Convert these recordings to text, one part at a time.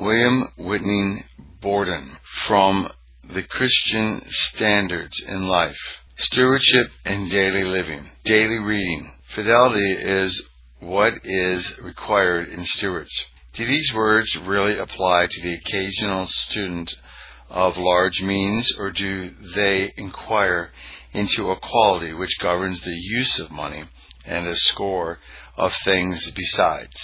William Whitney Borden, from The Christian Standards in Life. Stewardship and Daily Living. Daily reading. Fidelity is what is required in stewards. Do these words really apply to the occasional student of large means, or do they inquire into a quality which governs the use of money and a score of things besides?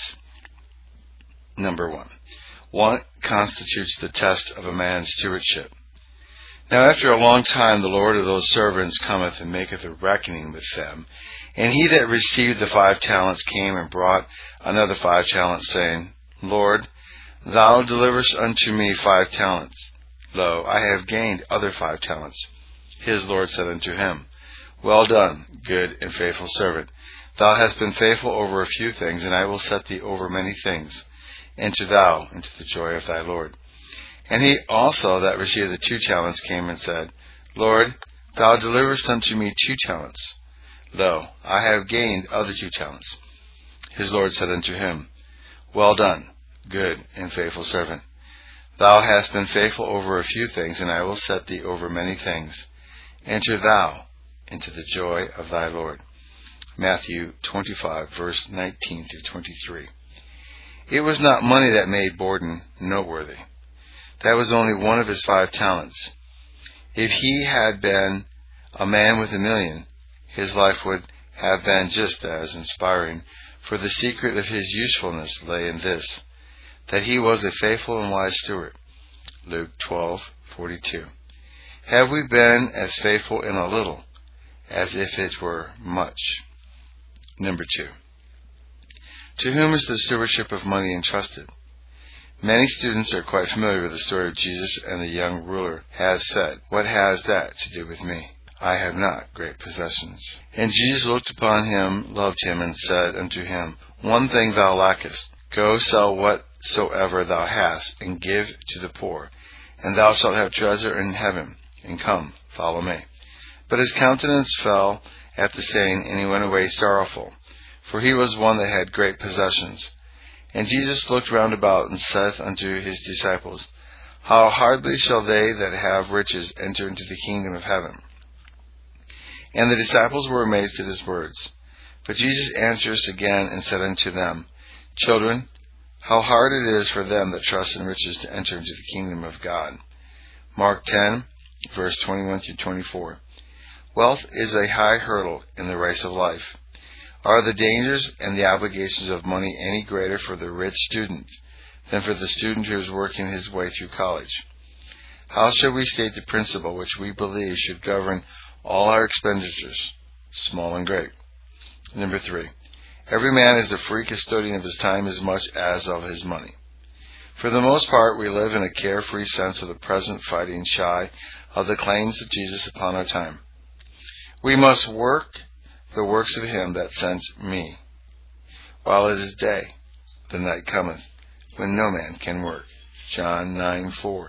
Number 1. What constitutes the test of a man's stewardship? Now after a long time the Lord of those servants cometh and maketh a reckoning with them. And he that received the 5 talents came and brought another 5 talents, saying, Lord, thou deliverest unto me 5 talents. Lo, I have gained other 5 talents. His Lord said unto him, Well done, good and faithful servant. Thou hast been faithful over a few things, and I will set thee over many things. Enter thou into the joy of thy Lord. And he also that received the 2 talents came and said, Lord, thou deliverest unto me 2 talents. Lo, I have gained other 2 talents. His Lord said unto him, Well done, good and faithful servant. Thou hast been faithful over a few things, and I will set thee over many things. Enter thou into the joy of thy Lord. Matthew 25, verse 19 through 23. It was not money that made Borden noteworthy. That was only one of his 5 talents. If he had been a man with $1 million, his life would have been just as inspiring, for the secret of his usefulness lay in this, that he was a faithful and wise steward. Luke 12:42. Have we been as faithful in a little as if it were much? Number 2. To whom is the stewardship of money entrusted? Many students are quite familiar with the story of Jesus and the young ruler has said, What has that to do with me? I have not great possessions. And Jesus looked upon him, loved him, and said unto him, One thing thou lackest. Go sell whatsoever thou hast, and give to the poor, and thou shalt have treasure in heaven. And come, follow me. But his countenance fell at the saying, and he went away sorrowful, for he was one that had great possessions. And Jesus looked round about, and saith unto his disciples, How hardly shall they that have riches enter into the kingdom of heaven? And the disciples were amazed at his words. But Jesus answered again, and said unto them, Children, how hard it is for them that trust in riches to enter into the kingdom of God. Mark 10, verse 21 through 24. Wealth is a high hurdle in the race of life. Are the dangers and the obligations of money any greater for the rich student than for the student who is working his way through college? How shall we state the principle which we believe should govern all our expenditures, small and great? Number 3. Every man is a free custodian of his time as much as of his money. For the most part, we live in a carefree sense of the present, fighting shy of the claims of Jesus upon our time. We must work the works of him that sent me. While it is day, the night cometh, when no man can work. John 9:4.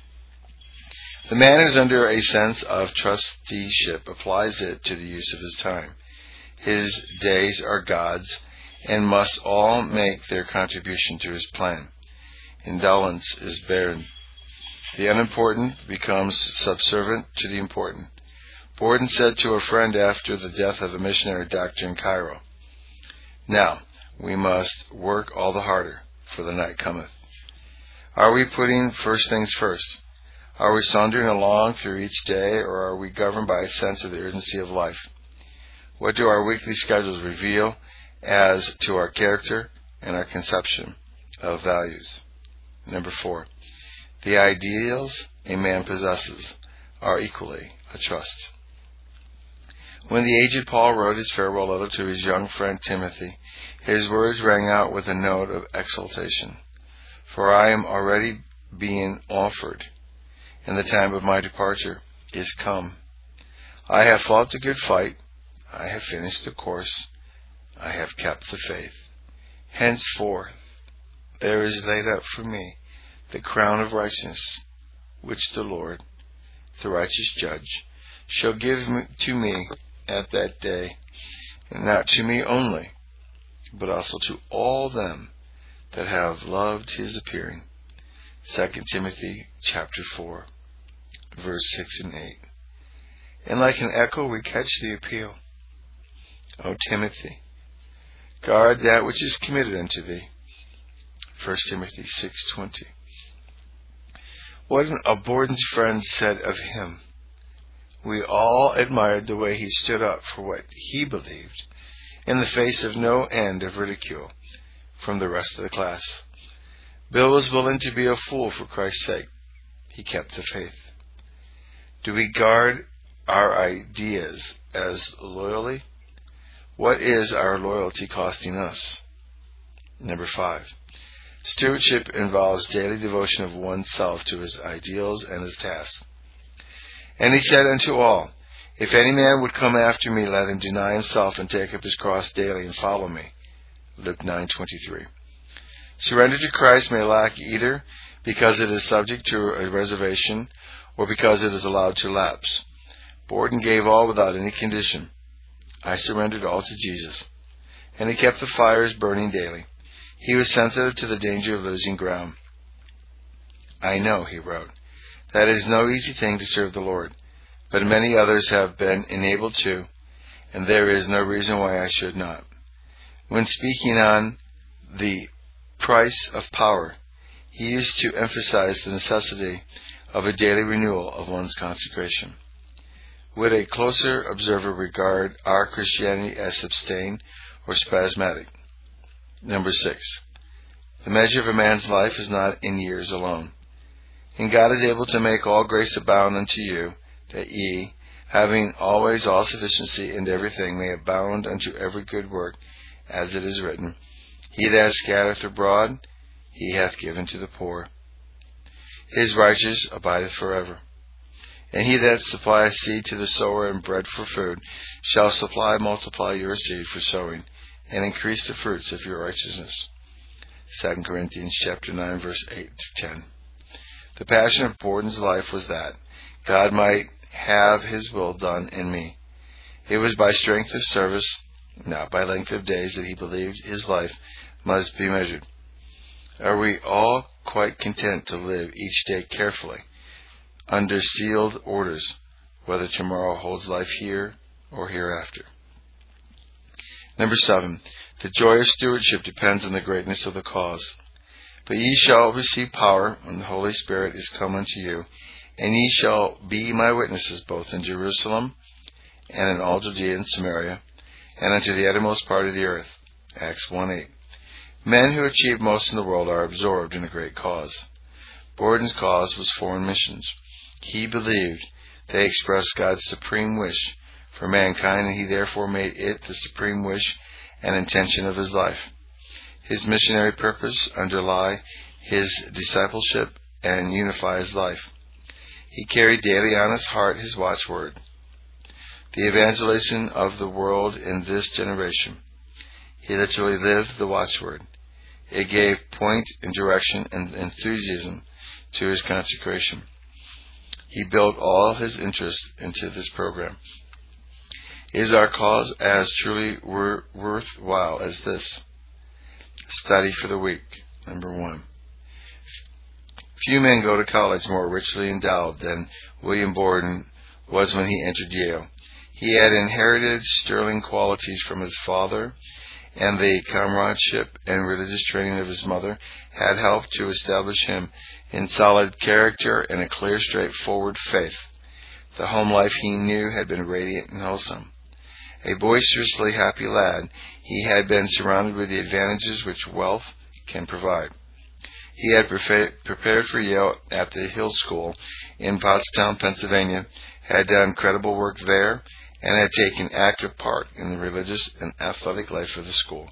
The man who is under a sense of trusteeship applies it to the use of his time. His days are God's, and must all make their contribution to his plan. Indolence is barren. The unimportant becomes subservient to the important. Borden said to a friend after the death of a missionary doctor in Cairo, Now we must work all the harder, for the night cometh. Are we putting first things first? Are we sauntering along through each day, or are we governed by a sense of the urgency of life? What do our weekly schedules reveal as to our character and our conception of values? Number 4. The ideals a man possesses are equally a trust. When the aged Paul wrote his farewell letter to his young friend Timothy, his words rang out with a note of exultation. For I am already being offered, and the time of my departure is come. I have fought the good fight. I have finished the course. I have kept the faith. Henceforth there is laid up for me the crown of righteousness, which the Lord, the righteous judge, shall give to me at that day, and not to me only, but also to all them that have loved his appearing. 2 Timothy chapter 4, verse 6 and 8. And like an echo we catch the appeal. O Timothy, guard that which is committed unto thee. 1 Timothy 6:20. What a Borden's friend said of him. We all admired the way he stood up for what he believed, in the face of no end of ridicule from the rest of the class. Bill was willing to be a fool for Christ's sake. He kept the faith. Do we guard our ideas as loyally? What is our loyalty costing us? Number 5. Stewardship involves daily devotion of oneself to his ideals and his tasks. And he said unto all, If any man would come after me, let him deny himself and take up his cross daily and follow me. Luke 9:23. Surrender to Christ may lack either because it is subject to a reservation or because it is allowed to lapse. Borden gave all without any condition. I surrendered all to Jesus. And he kept the fires burning daily. He was sensitive to the danger of losing ground. I know, he wrote, that it is no easy thing to serve the Lord, but many others have been enabled to, and there is no reason why I should not. When speaking on the price of power, he used to emphasize the necessity of a daily renewal of one's consecration. Would a closer observer regard our Christianity as sustained or spasmodic? Number 6. The measure of a man's life is not in years alone. And God is able to make all grace abound unto you, that ye, having always all sufficiency in everything, may abound unto every good work, as it is written, He that scattereth abroad, he hath given to the poor. His righteousness abideth forever. And he that supplieth seed to the sower and bread for food, shall multiply your seed for sowing, and increase the fruits of your righteousness. 2 Corinthians chapter 9, verse 8 through 10. The passion of Borden's life was that God might have his will done in me. It was by strength of service, not by length of days, that he believed his life must be measured. Are we all quite content to live each day carefully, under sealed orders, whether tomorrow holds life here or hereafter? Number 7. The joy of stewardship depends on the greatness of the cause. But ye shall receive power when the Holy Spirit is come unto you, and ye shall be my witnesses both in Jerusalem and in all Judea and Samaria, and unto the uttermost part of the earth. Acts 1:8. Men who achieve most in the world are absorbed in a great cause. Borden's cause was foreign missions. He believed they expressed God's supreme wish for mankind, and he therefore made it the supreme wish and intention of his life. His missionary purpose underlie his discipleship and unify his life. He carried daily on his heart his watchword, the evangelization of the world in this generation. He literally lived the watchword. It gave point and direction and enthusiasm to his consecration. He built all his interest into this program. Is our cause as truly worthwhile as this? Study for the week. Number 1. Few men go to college more richly endowed than William Borden was when he entered Yale. He had inherited sterling qualities from his father, and the comradeship and religious training of his mother had helped to establish him in solid character and a clear, straightforward faith. The home life he knew had been radiant and wholesome. A boisterously happy lad, he had been surrounded with the advantages which wealth can provide. He had prepared for Yale at the Hill School in Pottstown, Pennsylvania, had done credible work there, and had taken active part in the religious and athletic life of the school.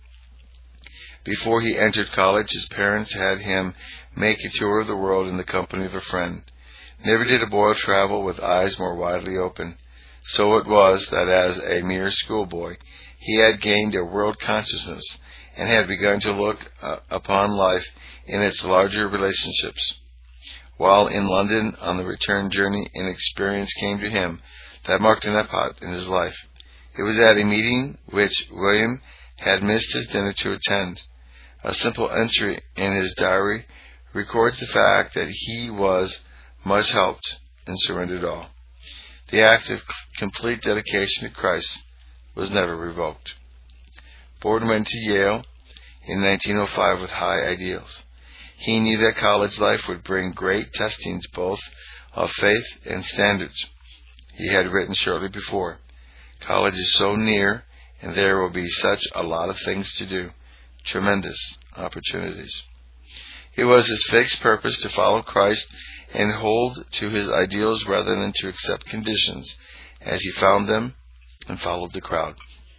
Before he entered college, his parents had him make a tour of the world in the company of a friend. Never did a boy travel with eyes more widely open. So it was that as a mere schoolboy, he had gained a world consciousness and had begun to look upon life in its larger relationships. While in London on the return journey, an experience came to him that marked an epoch in his life. It was at a meeting which William had missed his dinner to attend. A simple entry in his diary records the fact that he was much helped and surrendered all. The act of complete dedication to Christ was never revoked. Borden went to Yale in 1905 with high ideals. He knew that college life would bring great testings both of faith and standards. He had written shortly before, "College is so near, and there will be such a lot of things to do. Tremendous opportunities." It was his fixed purpose to follow Christ and hold to his ideals rather than to accept conditions as he found them and followed the crowd.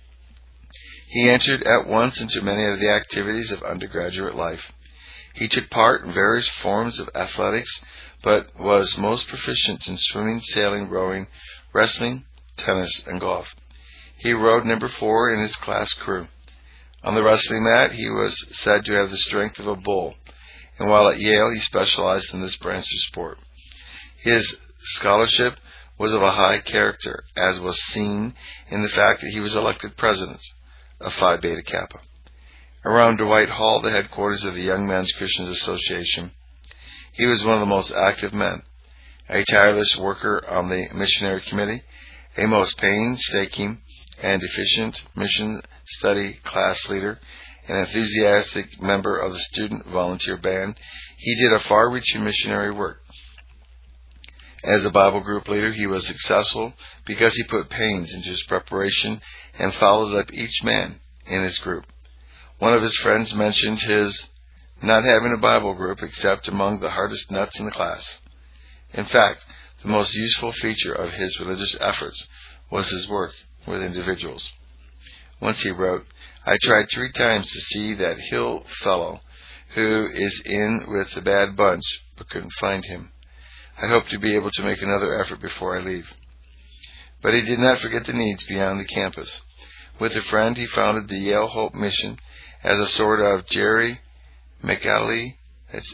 He entered at once into many of the activities of undergraduate life. He took part in various forms of athletics, but was most proficient in swimming, sailing, rowing, wrestling, tennis, and golf. He rowed number 4 in his class crew. On the wrestling mat, he was said to have the strength of a bull, and while at Yale, he specialized in this branch of sport. His scholarship was of a high character, as was seen in the fact that he was elected president of Phi Beta Kappa. Around Dwight Hall, the headquarters of the Young Men's Christian Association, he was one of the most active men, a tireless worker on the missionary committee, a most painstaking and efficient mission study class leader, an enthusiastic member of the student volunteer band. He did a far-reaching missionary work. As a Bible group leader, he was successful because he put pains into his preparation and followed up each man in his group. One of his friends mentioned his not having a Bible group except among the hardest nuts in the class. In fact, the most useful feature of his religious efforts was his work with individuals. Once he wrote, "I tried 3 times to see that Hill fellow who is in with the bad bunch, but couldn't find him. I hope to be able to make another effort before I leave." But he did not forget the needs beyond the campus. With a friend, he founded the Yale Hope Mission as a sort of Jerry McAuley, that's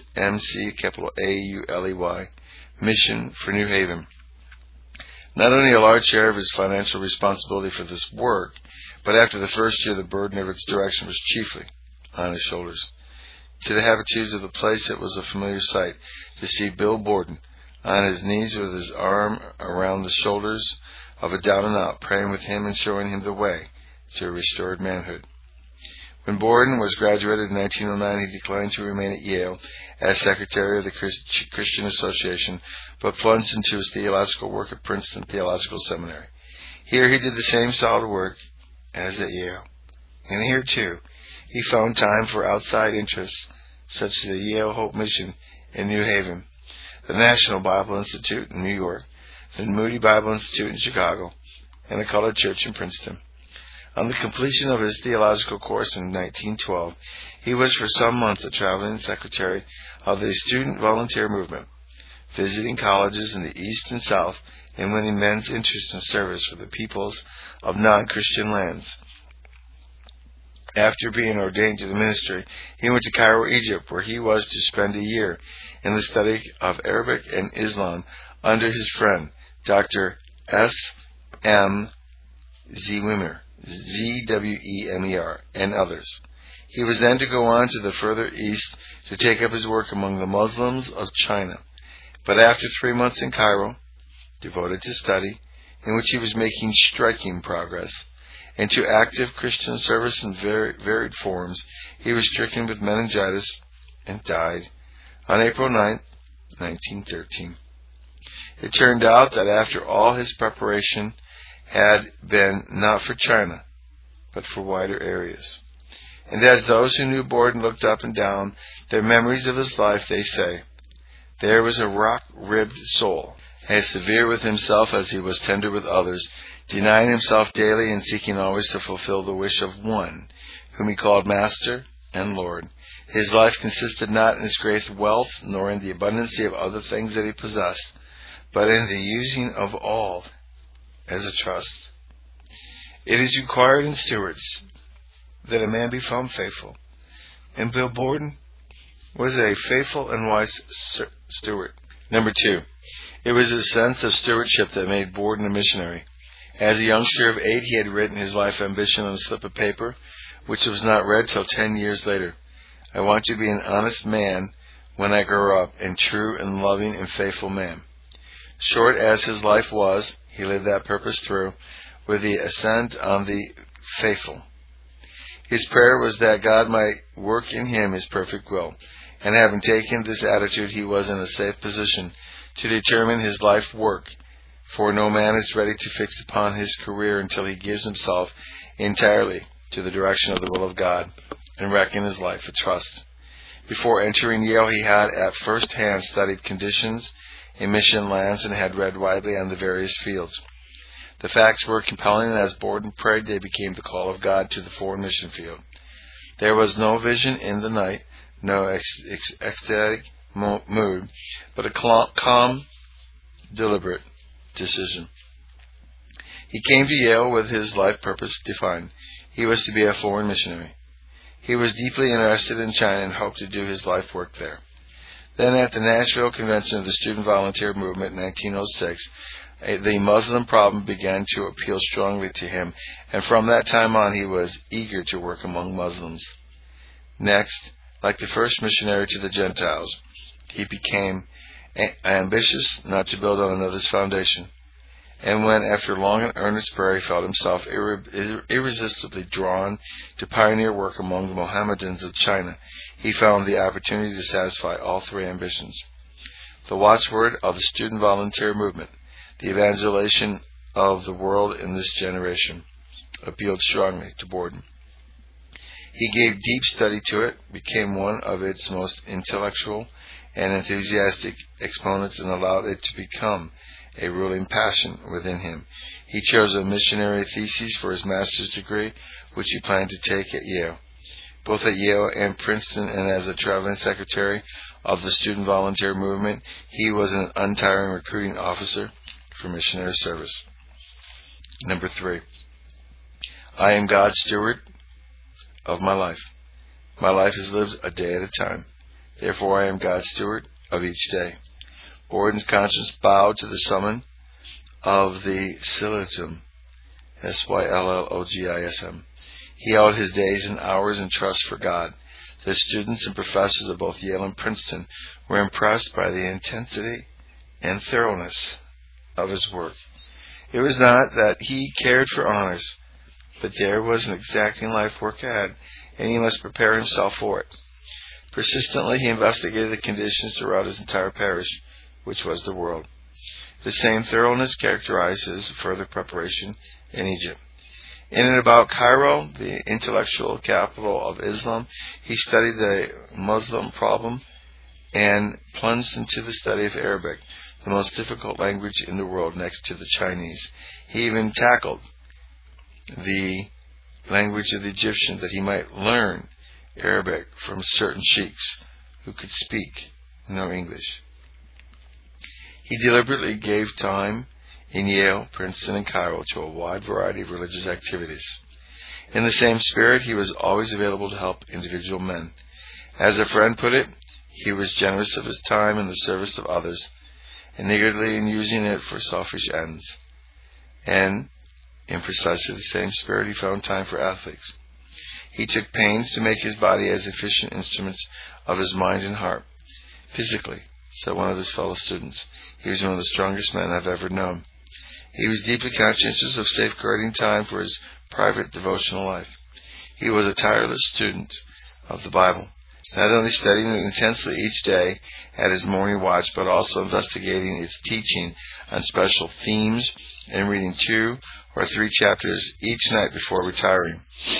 McAuley, mission for New Haven. Not only a large share of his financial responsibility for this work, but after the first year, the burden of its direction was chiefly on his shoulders. To the habitues of the place, it was a familiar sight to see Bill Borden on his knees with his arm around the shoulders of a down and out, praying with him and showing him the way to a restored manhood. When Borden was graduated in 1909, he declined to remain at Yale as secretary of the Christian Association, but plunged into his theological work at Princeton Theological Seminary. Here he did the same solid work as at Yale. And here, too, he found time for outside interests, such as the Yale Hope Mission in New Haven, the National Bible Institute in New York, the Moody Bible Institute in Chicago, and the Colored Church in Princeton. On the completion of his theological course in 1912, he was for some months the traveling secretary of the student volunteer movement, visiting colleges in the East and South and winning men's interest in service for the peoples of non-Christian lands. After being ordained to the ministry, he went to Cairo, Egypt, where he was to spend a year in the study of Arabic and Islam under his friend, Dr. S. M. Zwemer, Zwemer, and others. He was then to go on to the further east to take up his work among the Muslims of China. But after 3 months in Cairo, devoted to study, in which he was making striking progress, and to active Christian service in varied forms, he was stricken with meningitis and died on April 9, 1913. It turned out that after all his preparation had been not for China, but for wider areas. And as those who knew Borden looked up and down their memories of his life, they say, there was a rock-ribbed soul, as severe with himself as he was tender with others, denying himself daily and seeking always to fulfill the wish of one, whom he called Master and Lord. His life consisted not in his great wealth, nor in the abundancy of other things that he possessed, but in the using of all as a trust. It is required in stewards that a man be found faithful, and Bill Borden was a faithful and wise steward. Number 2, it was a sense of stewardship that made Borden a missionary. As a youngster of 8, he had written his life ambition on a slip of paper, which was not read till 10 years later. I want to be an honest man when I grow up, and true and loving and faithful man. Short as his life was, he lived that purpose through, with the accent on the faithful. His prayer was that God might work in him his perfect will, and having taken this attitude, he was in a safe position to determine his life work, for no man is ready to fix upon his career until he gives himself entirely to the direction of the will of God, and reckon his life a trust. Before entering Yale, he had at first hand studied conditions in mission lands and had read widely on the various fields. The facts were compelling, and as Borden prayed, they became the call of God to the foreign mission field. There was no vision in the night, no ecstatic mood, but a calm, deliberate decision. He came to Yale with his life purpose defined. He was to be a foreign missionary. He was deeply interested in China and hoped to do his life work there. Then at the Nashville Convention of the Student Volunteer Movement in 1906, the Muslim problem began to appeal strongly to him, and from that time on he was eager to work among Muslims. Next, like the first missionary to the Gentiles, he became ambitious not to build on another's foundation. And when, after long and earnest prayer, he felt himself irresistibly drawn to pioneer work among the Mohammedans of China, he found the opportunity to satisfy all three ambitions. The watchword of the Student Volunteer Movement, the evangelization of the world in this generation, appealed strongly to Borden. He gave deep study to it, became one of its most intellectual and enthusiastic exponents, and allowed it to become a ruling passion within him. He chose a missionary thesis for his master's degree, which he planned to take at Yale. Both at Yale and Princeton, and as a traveling secretary of the Student Volunteer Movement, he was an untiring recruiting officer for missionary service. Number 3. I am God's steward of my life. My life is lived a day at a time. Therefore I am God's steward of each day. Borden's conscience bowed to the summon of the Syllogism, Syllogism. He held his days and hours in trust for God. The students and professors of both Yale and Princeton were impressed by the intensity and thoroughness of his work. It was not that he cared for honors, but there was an exacting life work ahead, and he must prepare himself for it. Persistently, he investigated the conditions throughout his entire parish, which was the world. The same thoroughness characterized his further preparation in Egypt. In and about Cairo, the intellectual capital of Islam, he studied the Muslim problem and plunged into the study of Arabic, the most difficult language in the world next to the Chinese. He even tackled the language of the Egyptian, that he might learn Arabic from certain sheikhs who could speak no English. He deliberately gave time in Yale, Princeton, and Cairo to a wide variety of religious activities. In the same spirit, he was always available to help individual men. As a friend put it, he was generous of his time in the service of others, and niggardly in using it for selfish ends. And in precisely the same spirit, he found time for athletes. He took pains to make his body as efficient instruments of his mind and heart. Physically, said one of his fellow students, he was one of the strongest men I've ever known. He was deeply conscientious of safeguarding time for his private devotional life. He was a tireless student of the Bible, not only studying it intensely each day at his morning watch, but also investigating its teaching on special themes and reading 2 or 3 chapters each night before retiring.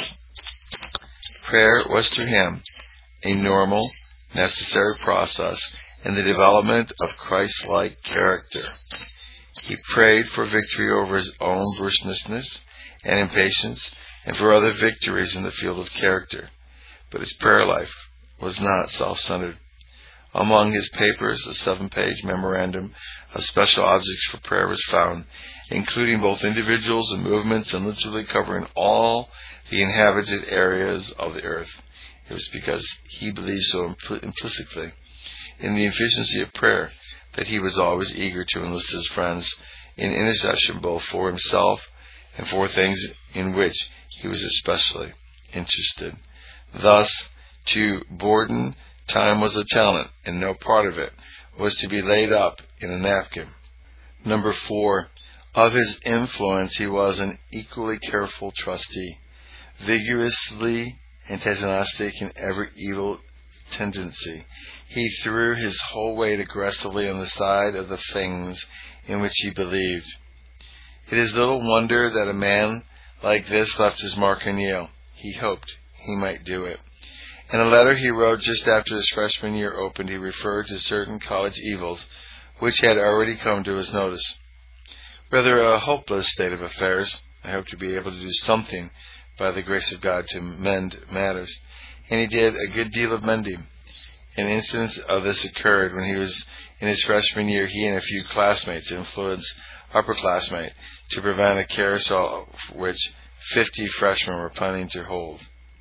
Prayer was to him a normal, necessary process in the development of Christ-like character. He prayed for victory over his own brusqueness and impatience, and for other victories in the field of character. But his prayer life was not self-centered. Among his papers, a 7-page memorandum of special objects for prayer was found, including both individuals and movements, and literally covering all the inhabited areas of the earth. It was because he believed so implicitly in the efficiency of prayer that he was always eager to enlist his friends in intercession, both for himself and for things in which he was especially interested. Thus, to Borden, Time was a talent, and no part of it was to be laid up in a napkin. Number 4. Of his influence, he was an equally careful trustee, vigorously antagonistic in every evil tendency. He threw his whole weight aggressively on the side of the things in which he believed. It is little wonder that a man like this left his mark on Yale. He hoped he might do it. In a letter he wrote just after his freshman year opened, he referred to certain college evils which had already come to his notice. Rather a hopeless state of affairs. I hope to be able to do something by the grace of God to mend matters. And he did a good deal of mending. An instance of this occurred when he was in his freshman year. He and a few classmates influenced upperclassmate to prevent a carousel which 50 freshmen were planning to hold.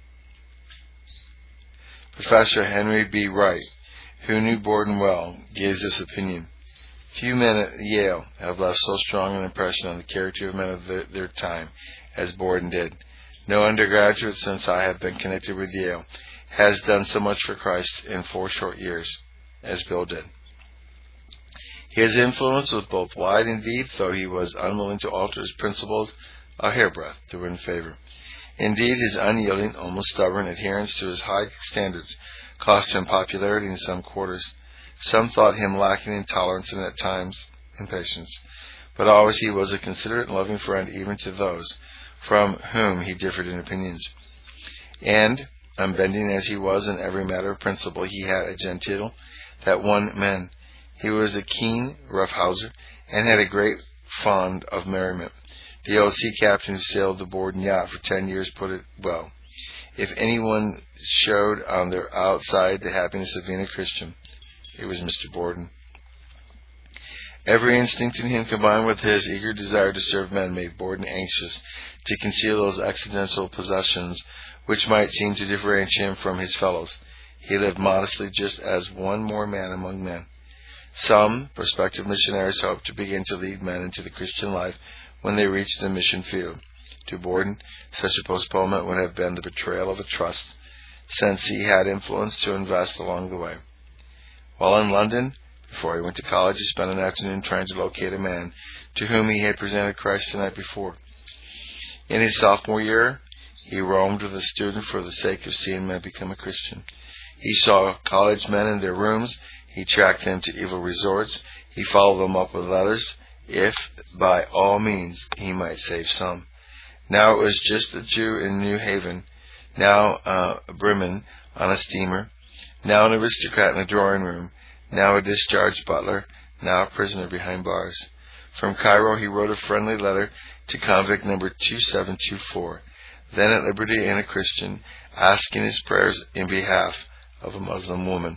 Professor Henry B. Wright, who knew Borden well, gives this opinion. Few men at Yale have left so strong an impression on the character of men of their time as Borden did. No undergraduate since I have been connected with Yale has done so much for Christ in 4 short years as Bill did. His influence was both wide and deep, though he was unwilling to alter his principles a hairbreadth to win favor. Indeed, his unyielding, almost stubborn adherence to his high standards cost him popularity in some quarters. Some thought him lacking in tolerance and at times in patience, but always he was a considerate and loving friend even to those from whom he differed in opinions. And, unbending as he was in every matter of principle, he had a genteel that won men. He was a keen roughhouser and had a great fond of merriment. The old sea captain who sailed the Borden yacht for 10 years put it well. If anyone showed on their outside the happiness of being a Christian, it was Mr. Borden. Every instinct in him, combined with his eager desire to serve men, made Borden anxious to conceal those accidental possessions which might seem to differentiate him from his fellows. He lived modestly, just as one more man among men. Some prospective missionaries hoped to begin to lead men into the Christian life when they reached the mission field. To Borden, such a postponement would have been the betrayal of a trust, since he had influence to invest along the way. While in London, before he went to college, he spent an afternoon trying to locate a man to whom he had presented Christ the night before. In his sophomore year, he roamed with a student for the sake of seeing men become a Christian. He saw college men in their rooms. He tracked them to evil resorts. He followed them up with letters, if by all means he might save some. Now it was just a Jew in New Haven, now a Bremen on a steamer, now an aristocrat in a drawing room, now a discharged butler, now a prisoner behind bars. From Cairo he wrote a friendly letter to convict number 2724, then at liberty and a Christian, asking his prayers in behalf of a Muslim woman.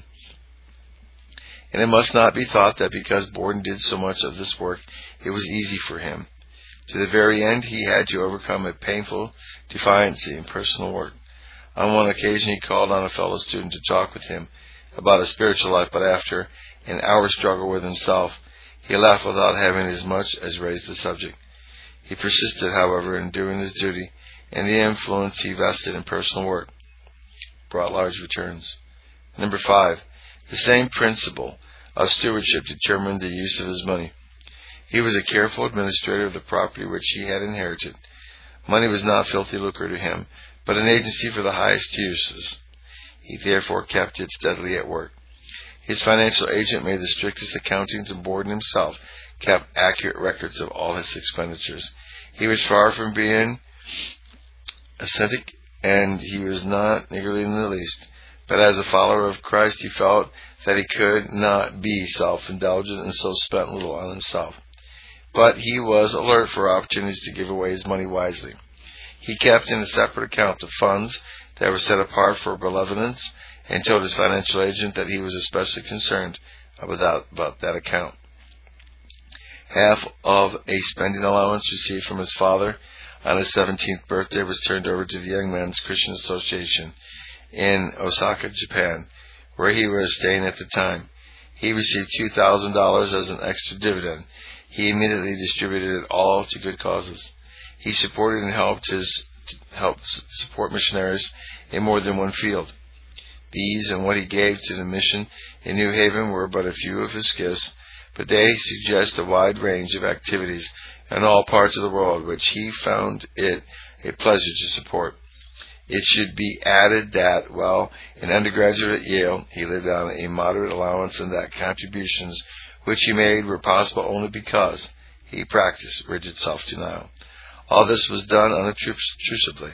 And it must not be thought that because Borden did so much of this work, it was easy for him. To the very end, he had to overcome a painful defiancy in personal work. On one occasion, he called on a fellow student to talk with him about a spiritual life, but after an hour's struggle with himself, he left without having as much as raised the subject. He persisted, however, in doing his duty, and the influence he vested in personal work brought large returns. Number 5. The same principle of stewardship determined the use of his money. He was a careful administrator of the property which he had inherited. Money was not filthy lucre to him, but an agency for the highest uses. He therefore kept it steadily at work. His financial agent made the strictest accountings, and Borden himself kept accurate records of all his expenditures. He was far from being ascetic, and he was not niggardly in the least. But as a follower of Christ, he felt that he could not be self-indulgent and so spent little on himself. But he was alert for opportunities to give away his money wisely. He kept in a separate account the funds that were set apart for benevolence, and told his financial agent that he was especially concerned about that account. Half of a spending allowance received from his father on his 17th birthday was turned over to the Young Men's Christian Association in Osaka, Japan, where he was staying at the time. He received $2,000 as an extra dividend. He immediately distributed it all to good causes. He supported and helped support missionaries in more than one field. These and what he gave to the mission in New Haven were but a few of his gifts, but they suggest a wide range of activities in all parts of the world which he found it a pleasure to support. It should be added that while an undergraduate at Yale, he lived on a moderate allowance and that contributions which he made were possible only because he practiced rigid self-denial. All this was done unobtrusively.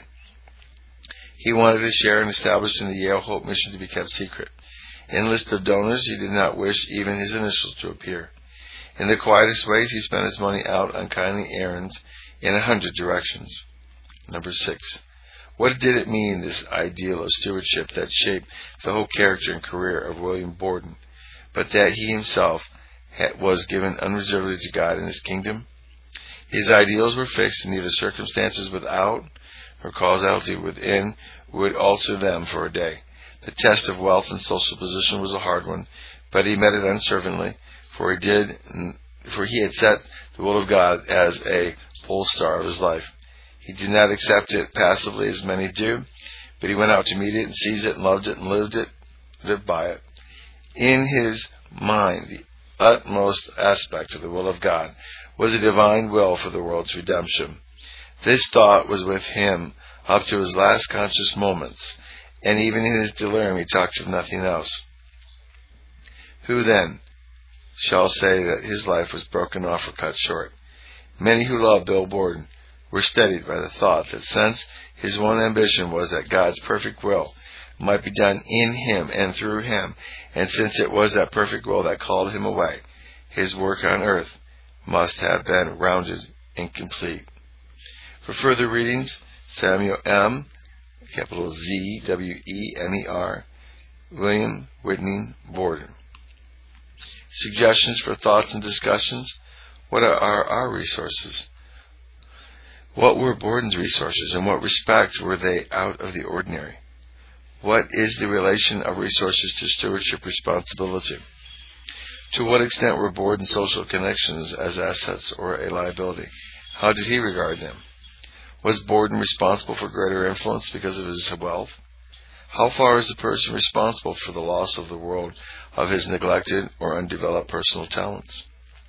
He wanted to share in establishing the Yale Hope mission to be kept secret. In the list of donors, he did not wish even his initials to appear. In the quietest ways, he spent his money out on kindly errands in 100 directions. Number 6. What did it mean, this ideal of stewardship that shaped the whole character and career of William Borden, but that he himself was given unreservedly to God in his kingdom? His ideals were fixed, and neither circumstances without nor causality within would alter them for a day. The test of wealth and social position was a hard one, but he met it unswervingly, for he had set the will of God as a pole star of his life. He did not accept it passively as many do, but he went out to meet it and seized it and loved it and lived by it. In his mind, the utmost aspect of the will of God was a divine will for the world's redemption. This thought was with him up to his last conscious moments, and even in his delirium he talked of nothing else. Who then shall say that his life was broken off or cut short? Many who loved Bill Borden were steadied by the thought that since his one ambition was that God's perfect will might be done in him and through him, and since it was that perfect will that called him away, his work on earth must have been rounded and complete. For further readings, Samuel M., capital Z, W-E-N-E-R, William Whitney Borden. Suggestions for thoughts and discussions. What are our resources? What were Borden's resources? In what respect were they out of the ordinary? What is the relation of resources to stewardship responsibility? To what extent were Borden's social connections as assets or a liability? How did he regard them? Was Borden responsible for greater influence because of his wealth? How far is the person responsible for the loss of the world of his neglected or undeveloped personal talents?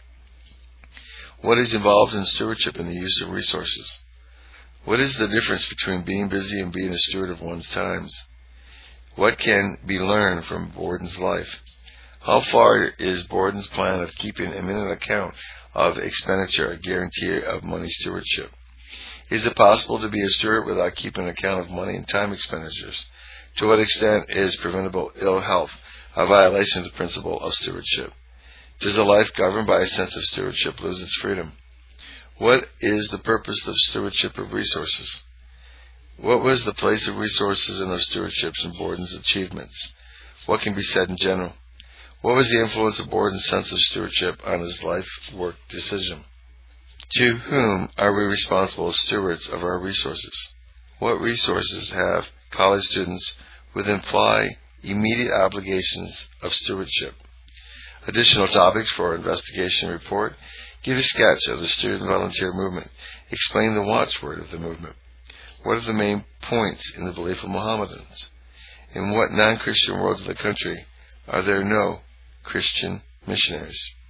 What is involved in stewardship in the use of resources? What is the difference between being busy and being a steward of one's times? What can be learned from Borden's life? How far is Borden's plan of keeping a minute account of expenditure a guarantee of money stewardship? Is it possible to be a steward without keeping account of money and time expenditures? To what extent is preventable ill health a violation of the principle of stewardship? Does a life governed by a sense of stewardship lose its freedom? What is the purpose of stewardship of resources? What was the place of resources and of stewardships in Borden's achievements? What can be said in general? What was the influence of Borden's sense of stewardship on his life work decision? To whom are we responsible as stewards of our resources? What resources have college students with imply immediate obligations of stewardship? Additional topics for investigation report. Give a sketch of the student volunteer movement. Explain the watchword of the movement. What are the main points in the belief of Mohammedans? In what non-Christian worlds of the country are there no Christian missionaries?